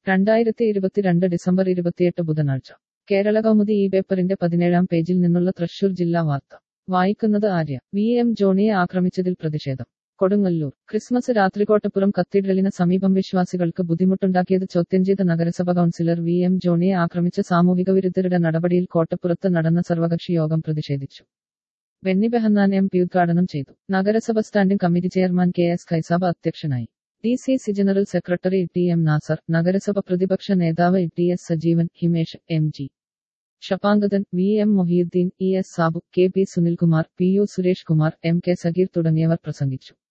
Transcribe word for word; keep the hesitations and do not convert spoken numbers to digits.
രണ്ടായിരത്തി ഇരുപത്തിരണ്ട് ഡിസംബർ ഇരുപത്തിയെട്ട് ബുധനാഴ്ച കേരള കൗമുദി ഈ പേപ്പറിന്റെ പതിനേഴാം പേജിൽ നിന്നുള്ള തൃശൂർ ജില്ലാ വാർത്ത വായിക്കുന്നത് ആര്യ. വി എം ജോണിയെ ആക്രമിച്ചതിൽ പ്രതിഷേധം. കൊടുങ്ങല്ലൂർ. ക്രിസ്മസ് രാത്രി കോട്ടപ്പുറം കത്തീഡ്രലിന് സമീപം വിശ്വാസികൾക്ക് ബുദ്ധിമുട്ടുണ്ടാക്കിയത് ചോദ്യം ചെയ്ത നഗരസഭ കൗൺസിലർ വി എം ജോണിയെ ആക്രമിച്ച സാമൂഹിക വിരുദ്ധരുടെ നടപടിയിൽ കോട്ടപ്പുറത്ത് നടന്ന സർവകക്ഷി യോഗം പ്രതിഷേധിച്ചു. ബെന്നി ബെഹന്നാൻ എം പി ഉദ്ഘാടനം ചെയ്തു. നഗരസഭ standing committee chairman K S Khaisab അധ്യക്ഷനായി. D C C general secretary T M Nasar, നഗരസഭ പ്രതിപക്ഷ നേതാവ് T S Sajeevan, Himesh, M G Shapangadan, V M Mohiddeen, E S Sabu, K P Sunilkumar, P U Suresh Kumar, M K Sageer തുടങ്ങിയവർ പ്രസംഗിച്ചു.